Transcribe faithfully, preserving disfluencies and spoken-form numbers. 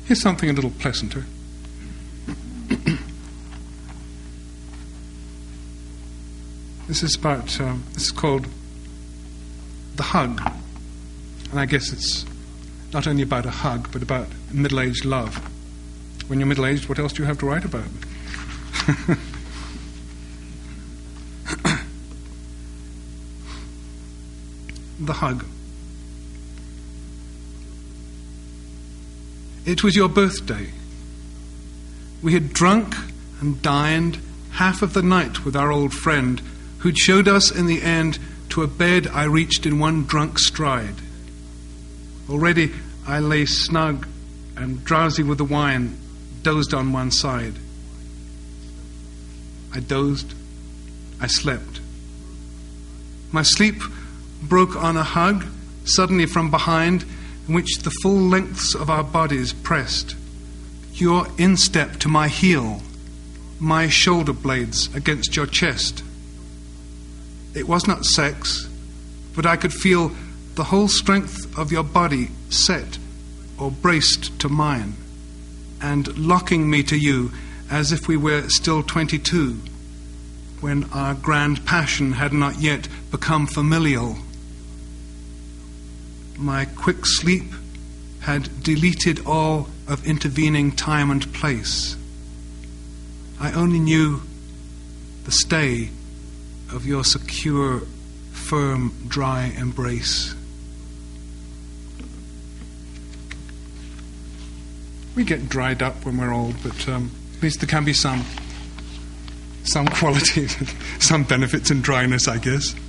Here's something a little pleasanter. This is about, um, this is called The Hug. And I guess it's not only about a hug, but about middle-aged love. When you're middle-aged, what else do you have to write about? The Hug. It was your birthday. We had drunk and dined half of the night with our old friend, who'd showed us in the end to a bed I reached in one drunk stride. Already I lay snug and drowsy with the wine, dozed on one side. I dozed, I slept. My sleep broke on a hug, suddenly from behind, in which the full lengths of our bodies pressed. Your instep to my heel, my shoulder blades against your chest. It was not sex, but I could feel the whole strength of your body set or braced to mine, and locking me to you as if we were still twenty-two, when our grand passion had not yet become familial. My quick sleep had deleted all of intervening time and place. I only knew the stay of your secure, firm, dry embrace. We get dried up when we're old, but um, at least there can be some some qualities, some benefits in dryness, I guess.